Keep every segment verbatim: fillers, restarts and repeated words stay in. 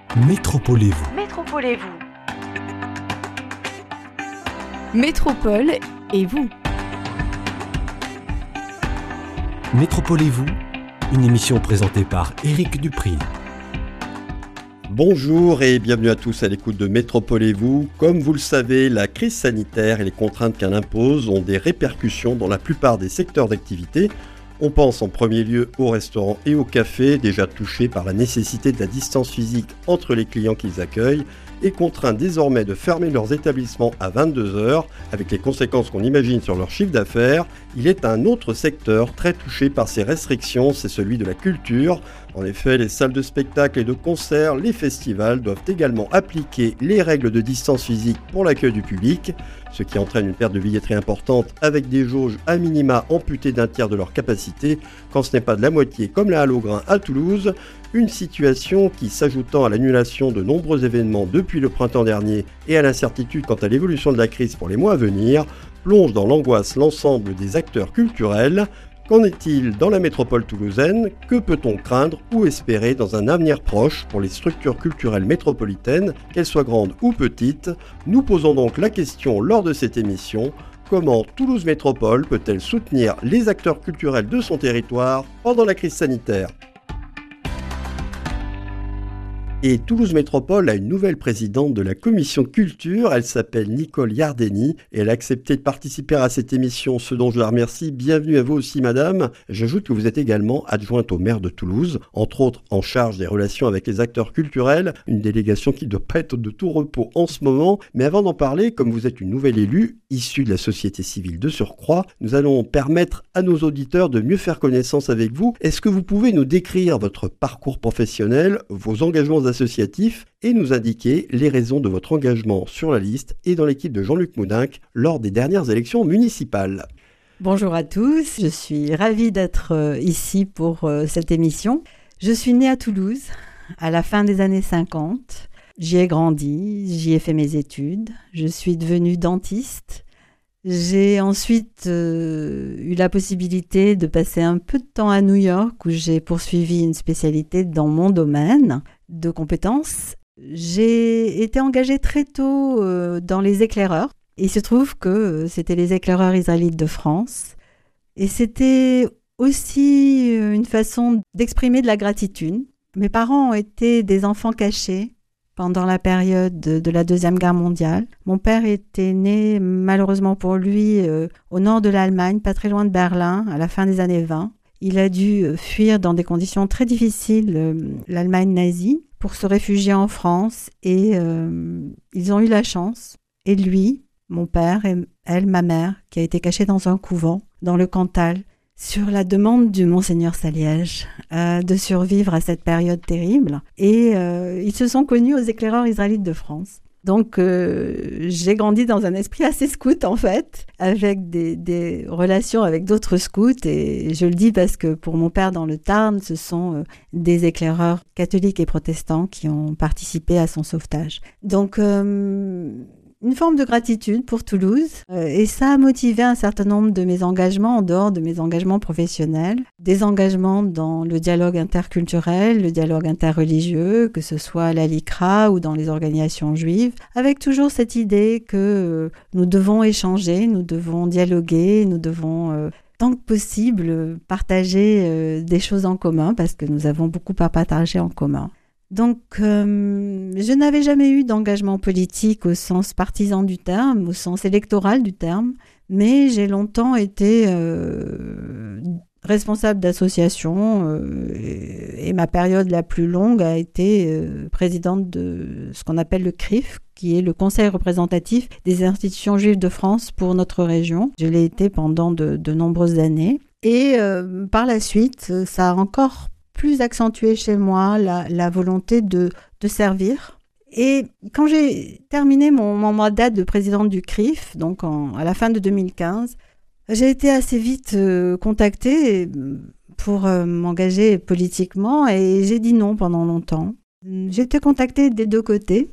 Métropolez-vous. Métropolez-vous. Métropole et vous. Métropolez-vous, une émission présentée par Éric Dupri. Bonjour et bienvenue à tous à l'écoute de Métropolez-vous. Comme vous le savez, la crise sanitaire et les contraintes qu'elle impose ont des répercussions dans la plupart des secteurs d'activité. On pense en premier lieu aux restaurants et aux cafés, déjà touchés par la nécessité de la distance physique entre les clients qu'ils accueillent, et contraints désormais de fermer leurs établissements à vingt-deux heures, avec les conséquences qu'on imagine sur leur chiffre d'affaires. Il est un autre secteur très touché par ces restrictions, c'est celui de la culture. En effet, les salles de spectacle et de concert, les festivals doivent également appliquer les règles de distance physique pour l'accueil du public, ce qui entraîne une perte de billetterie importante avec des jauges à minima amputées d'un tiers de leur capacité, quand ce n'est pas de la moitié comme la Halle aux Grains à Toulouse. Une situation qui, s'ajoutant à l'annulation de nombreux événements depuis le printemps dernier et à l'incertitude quant à l'évolution de la crise pour les mois à venir, plonge dans l'angoisse l'ensemble des acteurs culturels. Qu'en est-il dans la métropole toulousaine ? Que peut-on craindre ou espérer dans un avenir proche pour les structures culturelles métropolitaines, qu'elles soient grandes ou petites ? Nous posons donc la question lors de cette émission. Comment Toulouse Métropole peut-elle soutenir les acteurs culturels de son territoire pendant la crise sanitaire ? Et Toulouse Métropole a une nouvelle présidente de la commission culture, elle s'appelle Nicole Yardeni et elle a accepté de participer à cette émission, ce dont je la remercie. Bienvenue à vous aussi madame. J'ajoute que vous êtes également adjointe au maire de Toulouse, entre autres en charge des relations avec les acteurs culturels, une délégation qui ne doit pas être de tout repos en ce moment. Mais avant d'en parler, comme vous êtes une nouvelle élue, issue de la société civile de surcroît, nous allons permettre à nos auditeurs de mieux faire connaissance avec vous. Est-ce que vous pouvez nous décrire votre parcours professionnel, vos engagements associatif et nous indiquer les raisons de votre engagement sur la liste et dans l'équipe de Jean-Luc Moudenc lors des dernières élections municipales. Bonjour à tous, je suis ravie d'être ici pour cette émission. Je suis née à Toulouse à la fin des années cinquante. J'y ai grandi, j'y ai fait mes études. Je suis devenue dentiste. J'ai ensuite euh, eu la possibilité de passer un peu de temps à New York où j'ai poursuivi une spécialité dans mon domaine de compétences. J'ai été engagée très tôt euh, dans les éclaireurs. Il se trouve que euh, c'était les éclaireurs israélites de France. Et c'était aussi euh, une façon d'exprimer de la gratitude. Mes parents ont été des enfants cachés pendant la période de, de la Deuxième Guerre mondiale. Mon père était né, malheureusement pour lui, euh, au nord de l'Allemagne, pas très loin de Berlin, à la fin des années vingt. Il a dû fuir dans des conditions très difficiles euh, l'Allemagne nazie pour se réfugier en France. Et euh, ils ont eu la chance, et lui, mon père, et elle, ma mère, qui a été cachée dans un couvent, dans le Cantal, sur la demande du Monseigneur Saliège, euh, de survivre à cette période terrible. Et euh, ils se sont connus aux éclaireurs israélites de France. Donc, euh, j'ai grandi dans un esprit assez scout, en fait, avec des, des relations avec d'autres scouts. Et je le dis parce que pour mon père, dans le Tarn, ce sont euh, des éclaireurs catholiques et protestants qui ont participé à son sauvetage. Donc, euh, une forme de gratitude pour Toulouse. Euh, et ça a motivé un certain nombre de mes engagements, en dehors de mes engagements professionnels. Des engagements dans le dialogue interculturel, le dialogue interreligieux, que ce soit à la L I C R A ou dans les organisations juives, avec toujours cette idée que euh, nous devons échanger, nous devons dialoguer, nous devons, euh, tant que possible, partager euh, des choses en commun, parce que nous avons beaucoup à partager en commun. Donc, euh, je n'avais jamais eu d'engagement politique au sens partisan du terme, au sens électoral du terme, mais j'ai longtemps été euh, responsable d'association euh, et, et ma période la plus longue a été euh, présidente de ce qu'on appelle le C R I F, qui est le Conseil représentatif des institutions juives de France pour notre région. Je l'ai été pendant de, de nombreuses années. Et euh, par la suite, ça a encore plus accentué chez moi la, la volonté de, de servir. Et quand j'ai terminé mon, mon mandat de présidente du C R I F, donc en, à la fin de deux mille quinze, j'ai été assez vite euh, contactée pour euh, m'engager politiquement et j'ai dit non pendant longtemps. J'ai été contactée des deux côtés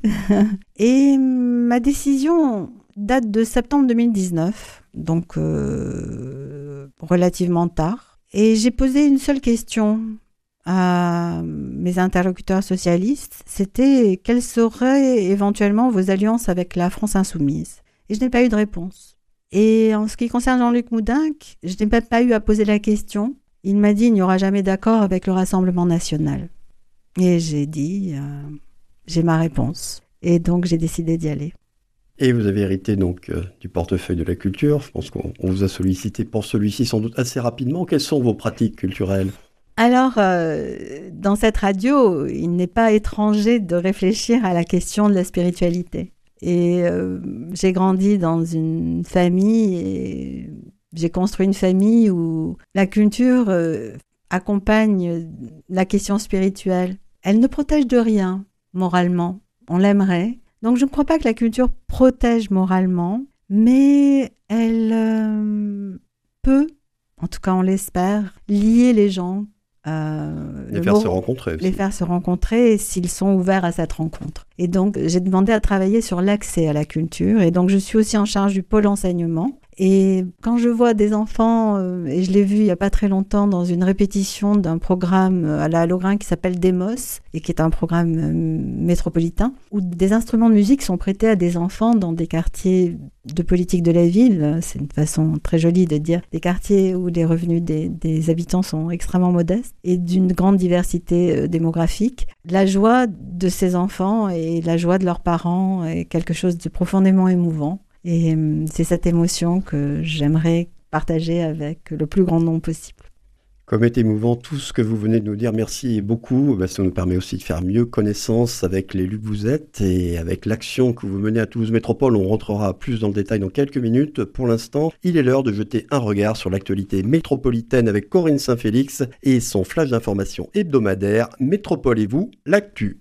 et ma décision date de septembre deux mille dix-neuf, donc euh, relativement tard. Et j'ai posé une seule question à mes interlocuteurs socialistes, c'était quelles seraient éventuellement vos alliances avec la France insoumise. Et je n'ai pas eu de réponse. Et en ce qui concerne Jean-Luc Moudenc, je n'ai même pas eu à poser la question. Il m'a dit il n'y aura jamais d'accord avec le Rassemblement national. Et j'ai dit, euh, j'ai ma réponse. Et donc j'ai décidé d'y aller. Et vous avez hérité donc euh, du portefeuille de la culture. Je pense qu'on on vous a sollicité pour celui-ci sans doute assez rapidement. Quelles sont vos pratiques culturelles ? Alors, euh, dans cette radio, il n'est pas étranger de réfléchir à la question de la spiritualité. Et euh, j'ai grandi dans une famille et j'ai construit une famille où la culture euh, accompagne la question spirituelle. Elle ne protège de rien, moralement. On l'aimerait. Donc, je ne crois pas que la culture protège moralement, mais elle euh, peut, en tout cas on l'espère, lier les gens. Euh, les faire mot, se rencontrer aussi. Les faire se rencontrer s'ils sont ouverts à cette rencontre. Et donc, j'ai demandé à travailler sur l'accès à la culture. Et donc, je suis aussi en charge du pôle enseignement. Et quand je vois des enfants, euh, et je l'ai vu il n'y a pas très longtemps dans une répétition d'un programme à la Logrin qui s'appelle Demos, et qui est un programme euh, métropolitain, où des instruments de musique sont prêtés à des enfants dans des quartiers de politique de la ville. C'est une façon très jolie de dire des quartiers où les revenus des, des habitants sont extrêmement modestes et d'une grande diversité euh, démographique. La joie de ces enfants et la joie de leurs parents est quelque chose de profondément émouvant. Et c'est cette émotion que j'aimerais partager avec le plus grand nombre possible. Comme est émouvant tout ce que vous venez de nous dire, merci beaucoup. Ben, ça nous permet aussi de faire mieux connaissance avec l'élu que vous êtes et avec l'action que vous menez à Toulouse Métropole. On rentrera plus dans le détail dans quelques minutes. Pour l'instant, il est l'heure de jeter un regard sur l'actualité métropolitaine avec Corinne Saint-Félix et son flash d'information hebdomadaire Métropole et vous, l'actu.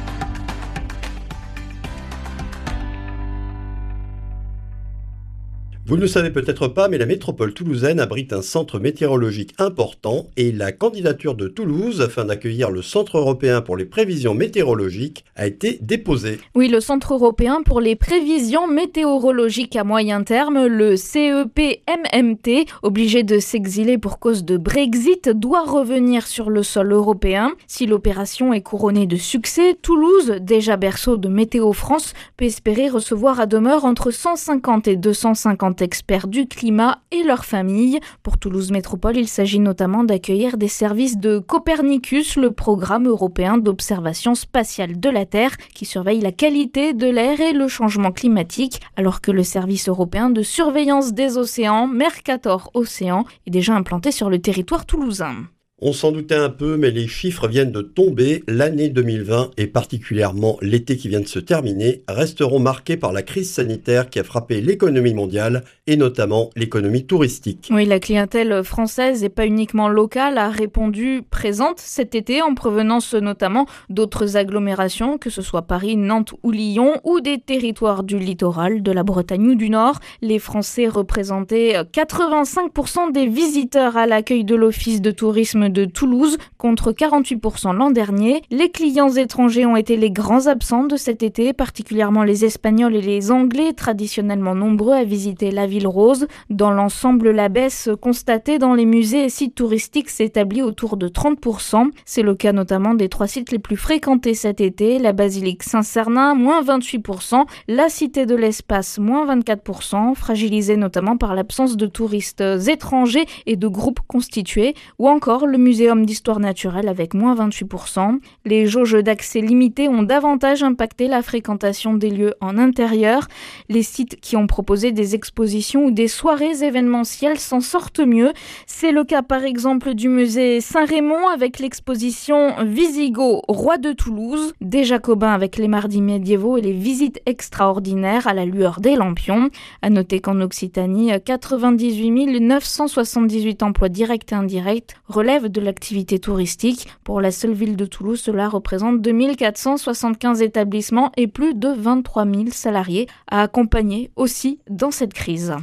Vous ne le savez peut-être pas, mais la métropole toulousaine abrite un centre météorologique important et la candidature de Toulouse afin d'accueillir le Centre européen pour les prévisions météorologiques a été déposée. Oui, le Centre européen pour les prévisions météorologiques à moyen terme, le C E P M M T, obligé de s'exiler pour cause de Brexit, doit revenir sur le sol européen. Si l'opération est couronnée de succès, Toulouse, déjà berceau de Météo France, peut espérer recevoir à demeure entre cent cinquante et deux cent cinquante experts du climat et leurs familles. Pour Toulouse Métropole, il s'agit notamment d'accueillir des services de Copernicus, le programme européen d'observation spatiale de la Terre, qui surveille la qualité de l'air et le changement climatique, alors que le service européen de surveillance des océans, Mercator Océan, est déjà implanté sur le territoire toulousain. On s'en doutait un peu, mais les chiffres viennent de tomber. L'année deux mille vingt, et particulièrement l'été qui vient de se terminer, resteront marqués par la crise sanitaire qui a frappé l'économie mondiale, et notamment l'économie touristique. Oui, la clientèle française, et pas uniquement locale, a répondu présente cet été, en provenance notamment d'autres agglomérations, que ce soit Paris, Nantes ou Lyon, ou des territoires du littoral, de la Bretagne ou du Nord. Les Français représentaient quatre-vingt-cinq pour cent des visiteurs à l'accueil de l'Office de tourisme de Toulouse, contre quarante-huit pour cent l'an dernier. Les clients étrangers ont été les grands absents de cet été, particulièrement les Espagnols et les Anglais, traditionnellement nombreux à visiter la ville rose. Dans l'ensemble, la baisse constatée dans les musées et sites touristiques s'établit autour de trente pour cent. C'est le cas notamment des trois sites les plus fréquentés cet été, la basilique Saint-Cernin, moins vingt-huit pour cent, la Cité de l'Espace, moins vingt-quatre pour cent, fragilisée notamment par l'absence de touristes étrangers et de groupes constitués, ou encore le Muséum d'histoire naturelle avec moins vingt-huit pour cent. Les jauges d'accès limités ont davantage impacté la fréquentation des lieux en intérieur. Les sites qui ont proposé des expositions ou des soirées événementielles s'en sortent mieux. C'est le cas par exemple du musée Saint-Raymond avec l'exposition Visigoth, roi de Toulouse, des Jacobins avec les mardis médiévaux et les visites extraordinaires à la lueur des lampions. À noter qu'en Occitanie, quatre-vingt-dix-huit mille neuf cent soixante-dix-huit emplois directs et indirects relèvent de l'activité touristique. Pour la seule ville de Toulouse, cela représente deux mille quatre cent soixante-quinze établissements et plus de vingt-trois mille salariés à accompagner aussi dans cette crise.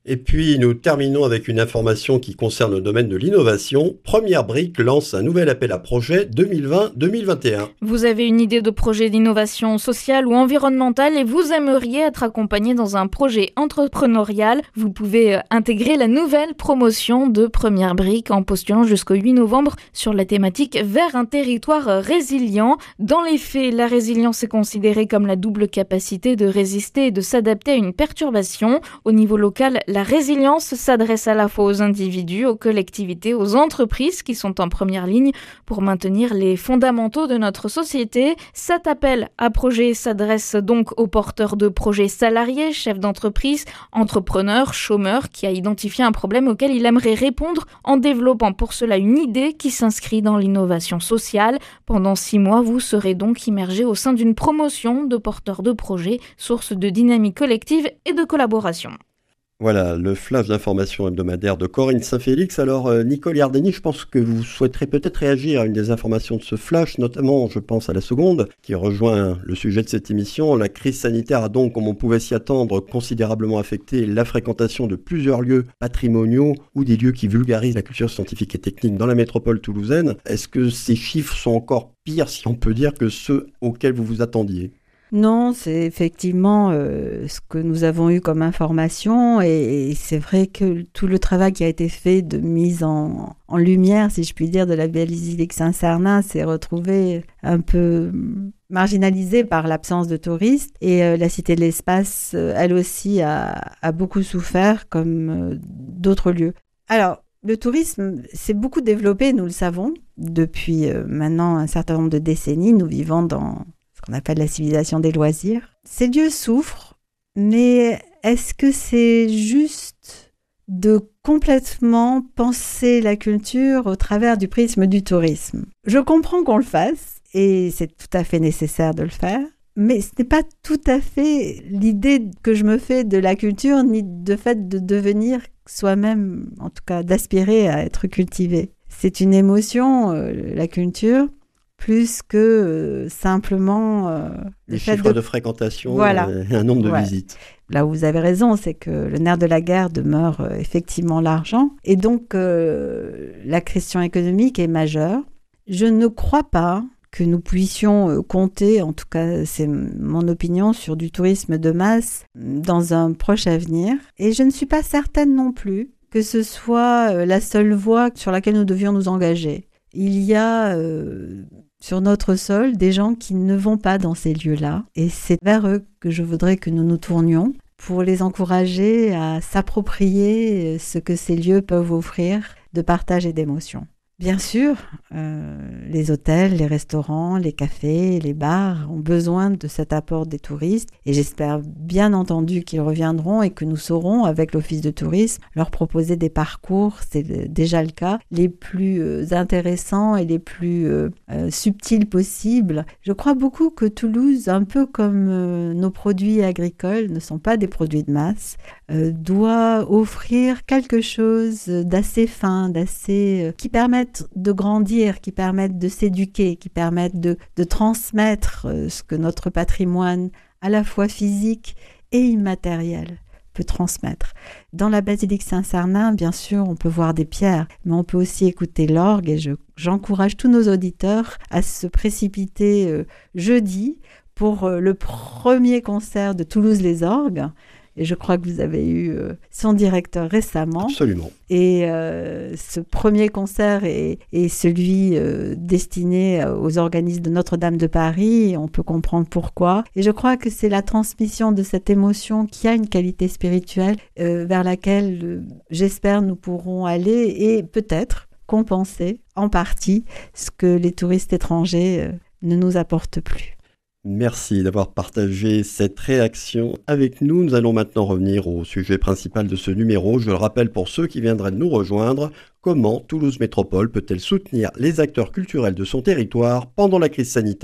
Et puis, nous terminons avec une information qui concerne le domaine de l'innovation. Première Brique lance un nouvel appel à projet deux mille vingt deux mille vingt et un. Vous avez une idée de projet d'innovation sociale ou environnementale et vous aimeriez être accompagné dans un projet entrepreneurial. Vous pouvez intégrer la nouvelle promotion de Première Brique en postulant jusqu'au huit novembre sur la thématique vers un territoire résilient. Dans les faits, la résilience est considérée comme la double capacité de résister et de s'adapter à une perturbation. Au niveau local, la résilience s'adresse à la fois aux individus, aux collectivités, aux entreprises qui sont en première ligne pour maintenir les fondamentaux de notre société. Cet appel à projet s'adresse donc aux porteurs de projets salariés, chefs d'entreprise, entrepreneurs, chômeurs qui a identifié un problème auquel il aimerait répondre en développant pour cela une idée qui s'inscrit dans l'innovation sociale. Pendant six mois, vous serez donc immergé au sein d'une promotion de porteurs de projets, source de dynamique collective et de collaboration. Voilà, le flash d'information hebdomadaire de Corinne Saint-Félix. Alors, euh, Nicole Yardeni, je pense que vous souhaiterez peut-être réagir à une des informations de ce flash, notamment, je pense, à la seconde, qui rejoint le sujet de cette émission. La crise sanitaire a donc, comme on pouvait s'y attendre, considérablement affecté la fréquentation de plusieurs lieux patrimoniaux ou des lieux qui vulgarisent la culture scientifique et technique dans la métropole toulousaine. Est-ce que ces chiffres sont encore pires, si on peut dire, que ceux auxquels vous vous attendiez ? Non, c'est effectivement euh, ce que nous avons eu comme information et, et c'est vrai que tout le travail qui a été fait de mise en, en lumière, si je puis dire, de la basilique Saint-Cernin s'est retrouvé un peu marginalisé par l'absence de touristes et euh, la Cité de l'Espace, euh, elle aussi, a, a beaucoup souffert comme euh, d'autres lieux. Alors, le tourisme s'est beaucoup développé, nous le savons, depuis euh, maintenant un certain nombre de décennies. Nous vivons dans ce qu'on appelle la civilisation des loisirs. Ces lieux souffrent, mais est-ce que c'est juste de complètement penser la culture au travers du prisme du tourisme ? Je comprends qu'on le fasse, et c'est tout à fait nécessaire de le faire, mais ce n'est pas tout à fait l'idée que je me fais de la culture, ni de fait de devenir soi-même, en tout cas d'aspirer à être cultivé. C'est une émotion, euh, la culture, plus que euh, simplement euh, les chiffres de... de fréquentation voilà. euh, et un nombre de ouais. visites. Là où vous avez raison, c'est que le nerf de la guerre demeure euh, effectivement l'argent. Et donc, euh, la question économique est majeure. Je ne crois pas que nous puissions euh, compter, en tout cas c'est mon opinion, sur du tourisme de masse dans un proche avenir. Et je ne suis pas certaine non plus que ce soit euh, la seule voie sur laquelle nous devions nous engager. Il y a... Euh, sur notre sol, des gens qui ne vont pas dans ces lieux-là. Et c'est vers eux que je voudrais que nous nous tournions pour les encourager à s'approprier ce que ces lieux peuvent offrir de partage et d'émotion. Bien sûr, euh, les hôtels, les restaurants, les cafés, les bars ont besoin de cet apport des touristes et j'espère bien entendu qu'ils reviendront et que nous saurons, avec l'Office de tourisme, leur proposer des parcours, c'est déjà le cas, les plus euh, intéressants et les plus euh, euh, subtils possibles. Je crois beaucoup que Toulouse, un peu comme euh, nos produits agricoles, ne sont pas des produits de masse, euh, doit offrir quelque chose d'assez fin, d'assez euh, qui permette de grandir, qui permettent de s'éduquer, qui permettent de, de transmettre ce que notre patrimoine, à la fois physique et immatériel, peut transmettre. Dans la basilique Saint-Cernin, bien sûr, on peut voir des pierres, mais on peut aussi écouter l'orgue et je, j'encourage tous nos auditeurs à se précipiter euh, jeudi pour euh, le premier concert de Toulouse les Orgues. Et je crois que vous avez eu euh, son directeur récemment. Absolument. Et euh, ce premier concert est, est celui euh, destiné aux organismes de Notre-Dame de Paris. On peut comprendre pourquoi. Et je crois que c'est la transmission de cette émotion qui a une qualité spirituelle euh, vers laquelle, euh, j'espère, nous pourrons aller et peut-être compenser en partie ce que les touristes étrangers euh, ne nous apportent plus. Merci d'avoir partagé cette réaction avec nous. Nous allons maintenant revenir au sujet principal de ce numéro. Je le rappelle pour ceux qui viendraient de nous rejoindre, comment Toulouse Métropole peut-elle soutenir les acteurs culturels de son territoire pendant la crise sanitaire ?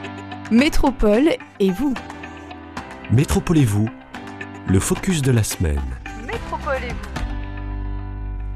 Métropole et vous. Métropole et vous, le focus de la semaine. Métropole et vous.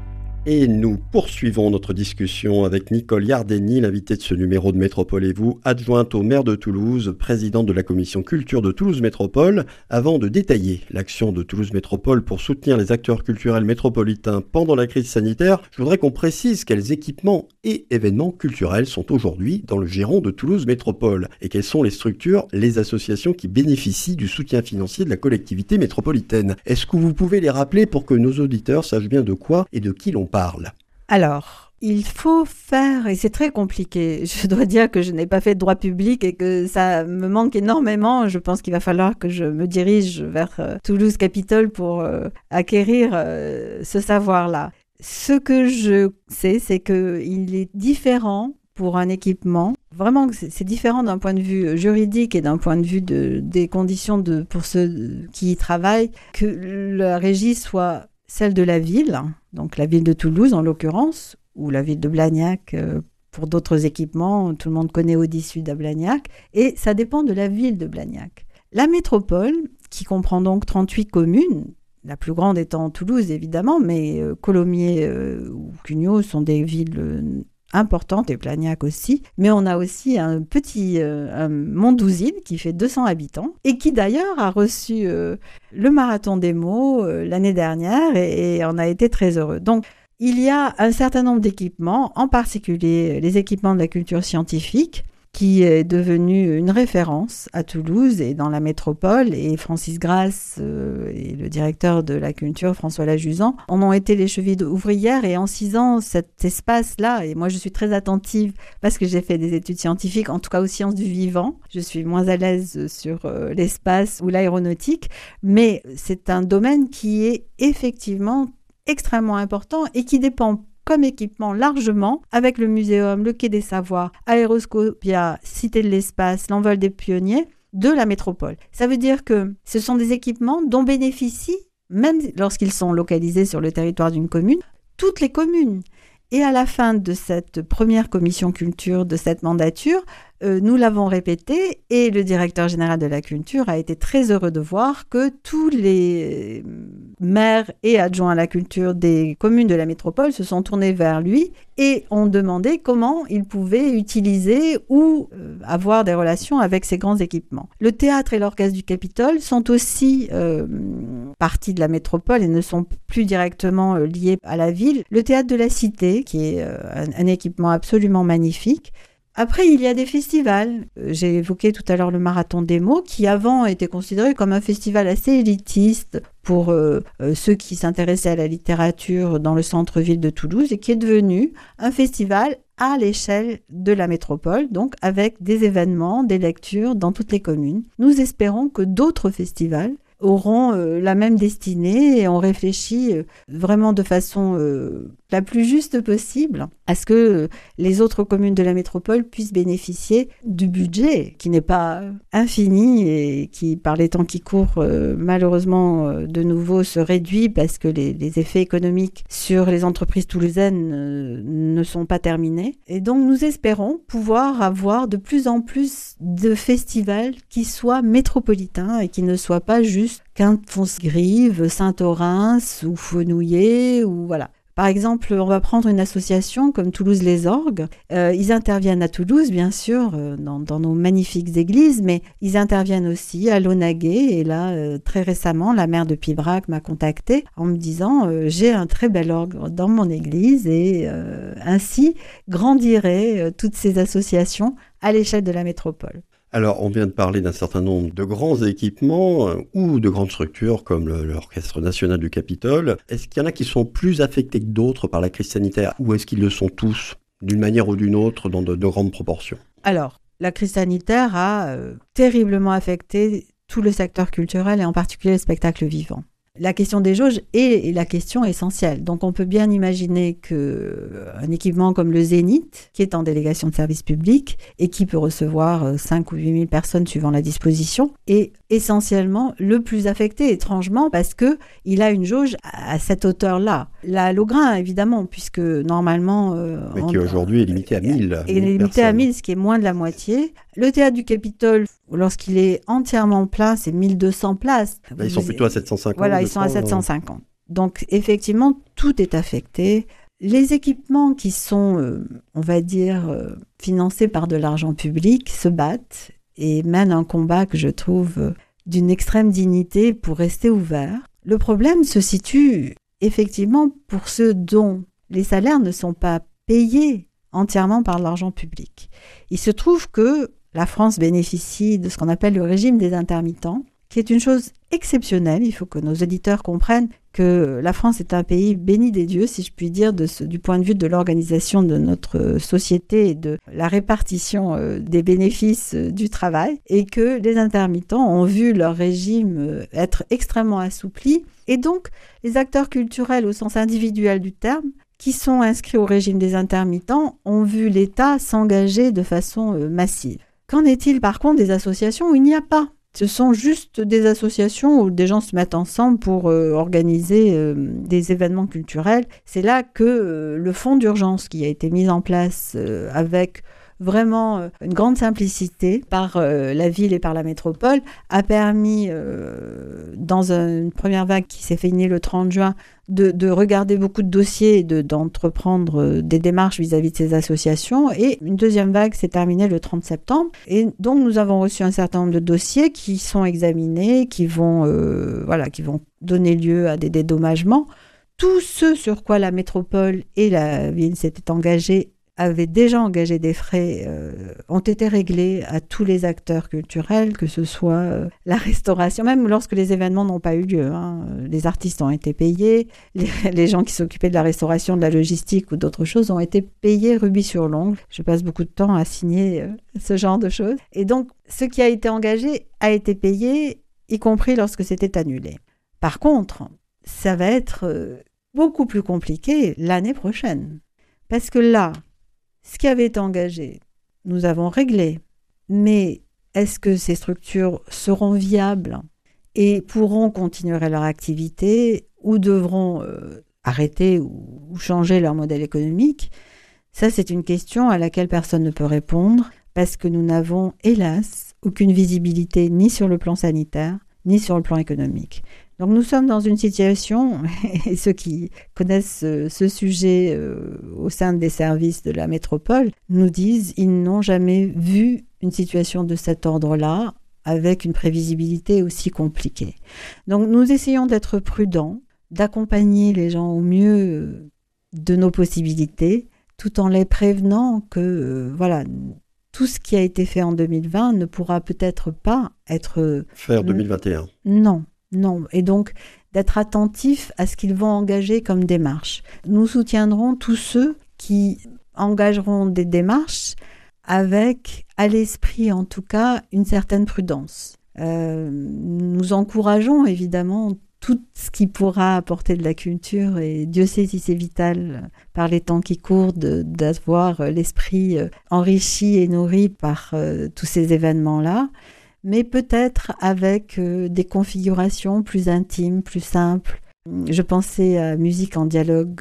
Et nous poursuivons notre discussion avec Nicole Yardeni, l'invitée de ce numéro de Métropole et vous, adjointe au maire de Toulouse, présidente de la commission culture de Toulouse Métropole. Avant de détailler l'action de Toulouse Métropole pour soutenir les acteurs culturels métropolitains pendant la crise sanitaire, je voudrais qu'on précise quels équipements et événements culturels sont aujourd'hui dans le giron de Toulouse Métropole et quelles sont les structures, les associations qui bénéficient du soutien financier de la collectivité métropolitaine. Est-ce que vous pouvez les rappeler pour que nos auditeurs sachent bien de quoi et de qui l'on parle ? Parle. Alors, il faut faire, et c'est très compliqué, je dois dire que je n'ai pas fait de droit public et que ça me manque énormément. Je pense qu'il va falloir que je me dirige vers euh, Toulouse Capitole pour euh, acquérir euh, ce savoir-là. Ce que je sais, c'est qu'il est différent pour un équipement. Vraiment, c'est différent d'un point de vue juridique et d'un point de vue de, des conditions de, pour ceux qui y travaillent, que la régie soit celle de la ville, donc la ville de Toulouse en l'occurrence, ou la ville de Blagnac euh, pour d'autres équipements, tout le monde connaît Audi Sud à Blagnac, et ça dépend de la ville de Blagnac. La métropole, qui comprend donc trente-huit communes, la plus grande étant Toulouse évidemment, mais euh, Colomiers euh, ou Cugnaux sont des villes euh, importante et Blagnac aussi, mais on a aussi un petit euh, un Mondouzine qui fait deux cents habitants et qui d'ailleurs a reçu euh, le marathon des mots euh, l'année dernière et, et on a été très heureux. Donc il y a un certain nombre d'équipements, en particulier les équipements de la culture scientifique, qui est devenu une référence à Toulouse et dans la métropole. Et Francis Grasse euh, et le directeur de la culture, François Lajuzan, en ont été les chevilles ouvrières. Et en six ans, cet espace-là, et moi je suis très attentive parce que j'ai fait des études scientifiques, en tout cas aux sciences du vivant. Je suis moins à l'aise sur euh, l'espace ou l'aéronautique, mais c'est un domaine qui est effectivement extrêmement important et qui dépend comme équipement largement avec le muséum, le Quai des Savoirs, Aéroscopia, Cité de l'Espace, l'Envol des Pionniers de la métropole. Ça veut dire que ce sont des équipements dont bénéficient, même lorsqu'ils sont localisés sur le territoire d'une commune, toutes les communes. Et à la fin de cette première commission culture de cette mandature, euh, nous l'avons répété et le directeur général de la culture a été très heureux de voir que tous les maires et adjoints à la culture des communes de la métropole se sont tournés vers lui et ont demandé comment ils pouvaient utiliser ou euh, avoir des relations avec ces grands équipements. Le théâtre et l'orchestre du Capitole sont aussi euh, partie de la métropole et ne sont plus directement euh, liés à la ville. Le théâtre de la Cité, qui est euh, un, un équipement absolument magnifique. Après, il y a des festivals. J'ai évoqué tout à l'heure le Marathon des mots, qui avant était considéré comme un festival assez élitiste pour euh, euh, ceux qui s'intéressaient à la littérature dans le centre-ville de Toulouse et qui est devenu un festival à l'échelle de la métropole, donc avec des événements, des lectures dans toutes les communes. Nous espérons que d'autres festivals auront euh, la même destinée et on réfléchit euh, vraiment de façon euh, la plus juste possible à ce que euh, les autres communes de la métropole puissent bénéficier du budget qui n'est pas infini et qui, par les temps qui courent, euh, malheureusement, euh, de nouveau se réduit parce que les, les effets économiques sur les entreprises toulousaines euh, ne sont pas terminés. Et donc, nous espérons pouvoir avoir de plus en plus de festivals qui soient métropolitains et qui ne soient pas juste Quinte-Fonsgrive, Saint-Orens ou Fenouillet ou voilà. Par exemple, on va prendre une association comme Toulouse les Orgues. Euh, ils interviennent à Toulouse, bien sûr, euh, dans, dans nos magnifiques églises, mais ils interviennent aussi à Launaguet. Et là, euh, très récemment, la maire de Pibrac m'a contactée en me disant euh, « J'ai un très bel orgue dans mon église » et euh, ainsi grandiraient euh, toutes ces associations à l'échelle de la métropole. Alors, on vient de parler d'un certain nombre de grands équipements euh, ou de grandes structures comme le, l'Orchestre national du Capitole. Est-ce qu'il y en a qui sont plus affectés que d'autres par la crise sanitaire ou est-ce qu'ils le sont tous, d'une manière ou d'une autre, dans de, de grandes proportions ? Alors, la crise sanitaire a euh, terriblement affecté tout le secteur culturel et en particulier le spectacle vivant. La question des jauges est la question essentielle. Donc, on peut bien imaginer qu'un équipement comme le Zénith, qui est en délégation de service public et qui peut recevoir cinq ou huit mille personnes suivant la disposition, est essentiellement le plus affecté, étrangement, parce qu'il a une jauge à cette hauteur-là. La Laugrain, évidemment, puisque normalement... Euh, Mais qui aujourd'hui est limité à mille. Il est limité à mille, ce qui est moins de la moitié. Le théâtre du Capitole, lorsqu'il est entièrement plein, c'est mille deux cents places. Là, ils sont plutôt à sept cent cinquante. Voilà, ils sont à sept cent cinquante. Donc, effectivement, tout est affecté. les équipements qui sont, euh, on va dire, euh, financés par de l'argent public se battent et mènent un combat que je trouve euh, d'une extrême dignité pour rester ouverts. Le problème se situe effectivement pour ceux dont les salaires ne sont pas payés entièrement par l'argent public. Il se trouve que la France bénéficie de ce qu'on appelle le régime des intermittents, qui est une chose exceptionnelle. Il faut que nos auditeurs comprennent que la France est un pays béni des dieux, si je puis dire, de ce, du point de vue de l'organisation de notre société et de la répartition euh, des bénéfices euh, du travail, et que les intermittents ont vu leur régime euh, être extrêmement assoupli. Et donc, les acteurs culturels au sens individuel du terme, qui sont inscrits au régime des intermittents, ont vu l'État s'engager de façon euh, massive. Qu'en est-il par contre des associations où il n'y a pas ? Ce sont juste des associations où des gens se mettent ensemble pour euh, organiser euh, des événements culturels. C'est là que euh, le fonds d'urgence qui a été mis en place euh, avec vraiment euh, une grande simplicité par euh, la ville et par la métropole a permis, euh, dans une première vague qui s'est finie le trente juin, de, de regarder beaucoup de dossiers et de, d'entreprendre des démarches vis-à-vis de ces associations. Et une deuxième vague s'est terminée le trente septembre. Et donc, nous avons reçu un certain nombre de dossiers qui sont examinés, qui vont, euh, voilà, qui vont donner lieu à des dédommagements. Tout ce sur quoi la métropole et la ville s'étaient engagés avaient déjà engagé des frais, euh, ont été réglés à tous les acteurs culturels, que ce soit euh, la restauration, même lorsque les événements n'ont pas eu lieu. Hein, les artistes ont été payés, les, les gens qui s'occupaient de la restauration, de la logistique ou d'autres choses ont été payés rubis sur l'ongle. Je passe beaucoup de temps à signer euh, ce genre de choses. Et donc, ce qui a été engagé a été payé, y compris lorsque c'était annulé. Par contre, ça va être euh, beaucoup plus compliqué l'année prochaine. Parce que là, ce qui avait été engagé, nous avons réglé. Mais est-ce que ces structures seront viables et pourront continuer leur activité ou devront euh, arrêter ou, ou changer leur modèle économique ? Ça, c'est une question à laquelle personne ne peut répondre parce que nous n'avons, hélas, aucune visibilité ni sur le plan sanitaire, ni sur le plan économique. Donc nous sommes dans une situation, et ceux qui connaissent ce, ce sujet euh, au sein des services de la métropole nous disent qu'ils n'ont jamais vu une situation de cet ordre-là avec une prévisibilité aussi compliquée. Donc nous essayons d'être prudents, d'accompagner les gens au mieux de nos possibilités, tout en les prévenant que euh, voilà, tout ce qui a été fait en deux mille vingt ne pourra peut-être pas être... Faire deux mille vingt et un. Non. Non, et donc d'être attentifs à ce qu'ils vont engager comme démarche. Nous soutiendrons tous ceux qui engageront des démarches avec, à l'esprit en tout cas, une certaine prudence. Euh, nous encourageons évidemment tout ce qui pourra apporter de la culture, et Dieu sait si c'est vital par les temps qui courent de, d'avoir l'esprit enrichi et nourri par euh, tous ces événements-là. Mais peut-être avec euh, des configurations plus intimes, plus simples. Je pensais à Musique en dialogue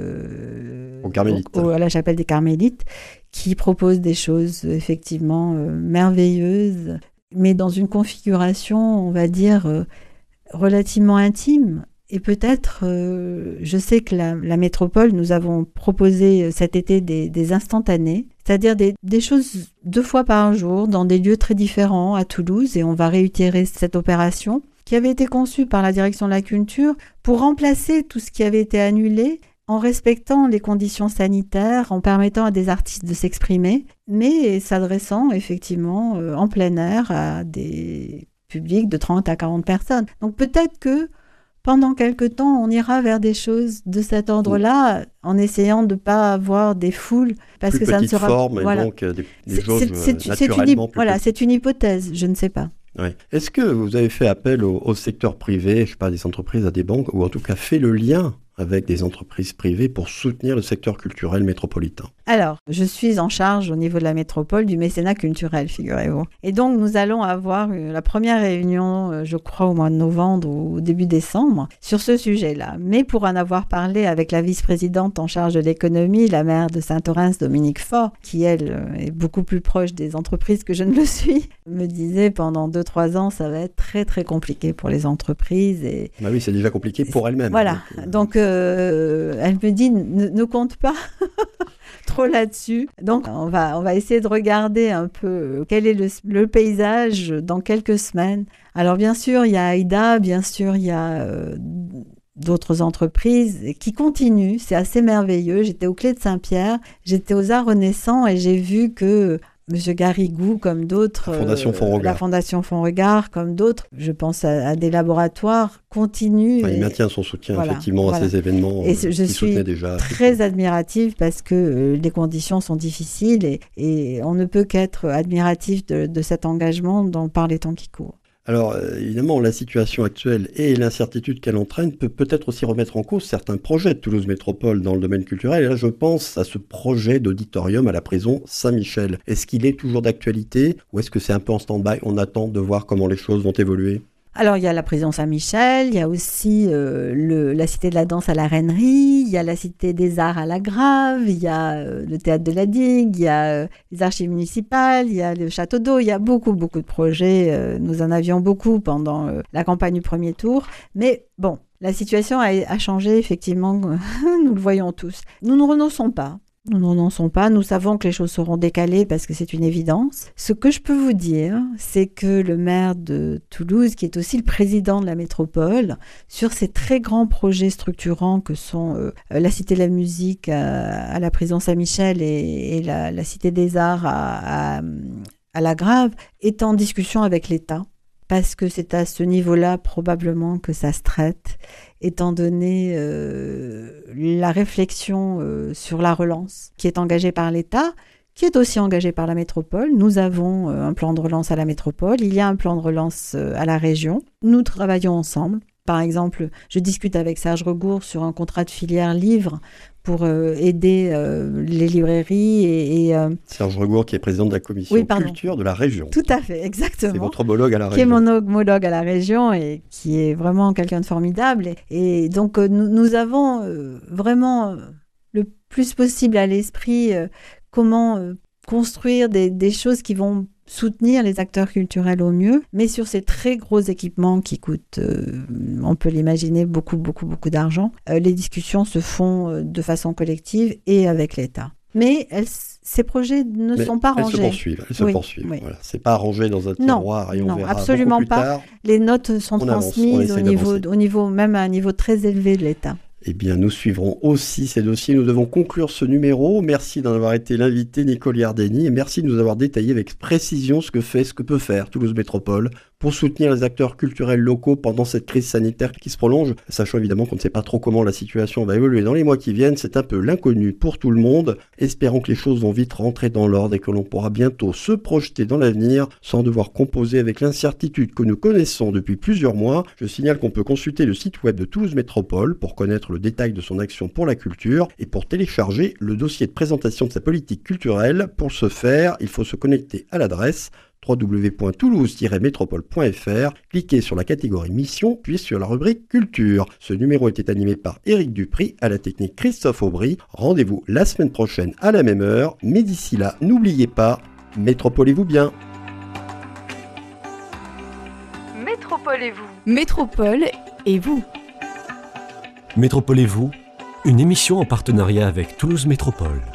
euh, au Carmélite. Au, à la chapelle des Carmélites, qui propose des choses effectivement euh, merveilleuses, mais dans une configuration, on va dire, euh, relativement intime. Et peut-être, euh, je sais que la, la métropole, nous avons proposé cet été des, des instantanés, c'est-à-dire des, des choses deux fois par jour dans des lieux très différents à Toulouse, et on va réitérer cette opération qui avait été conçue par la direction de la culture pour remplacer tout ce qui avait été annulé en respectant les conditions sanitaires, en permettant à des artistes de s'exprimer, mais s'adressant effectivement euh, en plein air à des publics de trente à quarante personnes. Donc peut-être que pendant quelque temps, on ira vers des choses de cet ordre-là, en essayant de ne pas avoir des foules, parce plus que ça ne sera forme, voilà. Et donc des, des c'est, choses c'est, c'est, naturellement c'est une, plus voilà, petites. C'est une hypothèse, je ne sais pas. Ouais. Est-ce que vous avez fait appel au, au secteur privé, je ne sais pas, des entreprises, à des banques, ou en tout cas fait le lien avec des entreprises privées pour soutenir le secteur culturel métropolitain ? Alors, je suis en charge au niveau de la métropole du mécénat culturel, figurez-vous. Et donc, nous allons avoir la première réunion, je crois, au mois de novembre ou au début décembre, sur ce sujet-là. Mais pour en avoir parlé avec la vice-présidente en charge de l'économie, la maire de Saint-Orens, Dominique Faure, qui, elle, est beaucoup plus proche des entreprises que je ne le suis, me disait pendant deux trois ans, ça va être très, très compliqué pour les entreprises. Et... Bah oui, c'est déjà compliqué pour elle-même. Voilà. Donc, euh... donc euh, elle me dit, ne, ne compte pas trop là-dessus. Donc, on va, on va essayer de regarder un peu quel est le, le paysage dans quelques semaines. Alors, bien sûr, il y a Aïda, bien sûr, il y a euh, d'autres entreprises qui continuent. C'est assez merveilleux. J'étais aux Clés de Saint-Pierre, j'étais aux Arts Renaissants et j'ai vu que Monsieur Garrigou, comme d'autres, la Fondation Fonds Regard, la Fondation Fonds Regard, comme d'autres, je pense à, à des laboratoires, continuent. Enfin, et... Il maintient son soutien voilà, effectivement voilà. à ces événements. Et je suis déjà, très admirative parce que euh, les conditions sont difficiles et, et on ne peut qu'être admiratif de, de cet engagement dans, par les temps qui courent. Alors, euh, évidemment, la situation actuelle et l'incertitude qu'elle entraîne peut peut-être aussi remettre en cause certains projets de Toulouse Métropole dans le domaine culturel. Et là, je pense à ce projet d'auditorium à la prison Saint-Michel. Est-ce qu'il est toujours d'actualité ou est-ce que c'est un peu en stand-by? On attend de voir comment les choses vont évoluer. Alors, il y a la prison Saint-Michel, il y a aussi euh, le, la Cité de la Danse à la Reinerie, il y a la Cité des Arts à la Grave, il y a euh, le Théâtre de la Digue, il y a euh, les Archives municipales, il y a le Château d'Eau, il y a beaucoup, beaucoup de projets. Euh, nous en avions beaucoup pendant euh, la campagne du premier tour. Mais bon, la situation a, a changé, effectivement, nous le voyons tous. Nous ne renonçons pas. Nous ne renonçons pas, nous savons que les choses seront décalées parce que c'est une évidence. Ce que je peux vous dire, c'est que le maire de Toulouse, qui est aussi le président de la métropole, sur ces très grands projets structurants que sont euh, la Cité de la musique à, à la prison Saint-Michel et, et la, la Cité des Arts à, à, à la Grave, est en discussion avec l'État. Parce que c'est à ce niveau-là probablement que ça se traite, étant donné euh, la réflexion euh, sur la relance qui est engagée par l'État, qui est aussi engagée par la métropole. Nous avons euh, un plan de relance à la métropole, il y a un plan de relance euh, à la région. Nous travaillons ensemble. Par exemple, je discute avec Serge Regour sur un contrat de filière livre pour euh, aider euh, les librairies et... et euh... Serge Regour, qui est président de la commission oui, culture de la région. Tout à fait, exactement. C'est votre homologue à la qui région. Qui est mon homologue à la région et qui est vraiment quelqu'un de formidable. Et, et donc, euh, nous, nous avons euh, vraiment euh, le plus possible à l'esprit euh, comment euh, construire des, des choses qui vont soutenir les acteurs culturels au mieux, mais sur ces très gros équipements qui coûtent, euh, on peut l'imaginer, beaucoup, beaucoup, beaucoup d'argent, euh, les discussions se font euh, de façon collective et avec l'État. Mais elles, ces projets ne mais sont pas elles rangés. Se poursuivent, elles se oui, poursuivent. Oui. Voilà. C'est pas rangé dans un tiroir non, et on non, verra absolument beaucoup plus pas. tard. Les notes sont on transmises avance, au niveau, au niveau, même à un niveau très élevé de l'État. Eh bien, nous suivrons aussi ces dossiers. Nous devons conclure ce numéro. Merci d'en avoir été l'invité, Nicole Yardeni, et merci de nous avoir détaillé avec précision ce que fait, ce que peut faire Toulouse Métropole pour soutenir les acteurs culturels locaux pendant cette crise sanitaire qui se prolonge, sachant évidemment qu'on ne sait pas trop comment la situation va évoluer dans les mois qui viennent. C'est un peu l'inconnu pour tout le monde. Espérons que les choses vont vite rentrer dans l'ordre et que l'on pourra bientôt se projeter dans l'avenir sans devoir composer avec l'incertitude que nous connaissons depuis plusieurs mois. Je signale qu'on peut consulter le site web de Toulouse Métropole pour connaître le détail de son action pour la culture et pour télécharger le dossier de présentation de sa politique culturelle. Pour ce faire, il faut se connecter à l'adresse w w w point toulouse tiret métropole point f r, cliquez sur la catégorie Mission, puis sur la rubrique Culture. Ce numéro était animé par Éric Dupry, à la technique Christophe Aubry. Rendez-vous la semaine prochaine à la même heure, mais d'ici là, n'oubliez pas, métropolez-vous bien. Métropolez-vous. Métropole et vous. Métropolez-vous, une émission en partenariat avec Toulouse Métropole.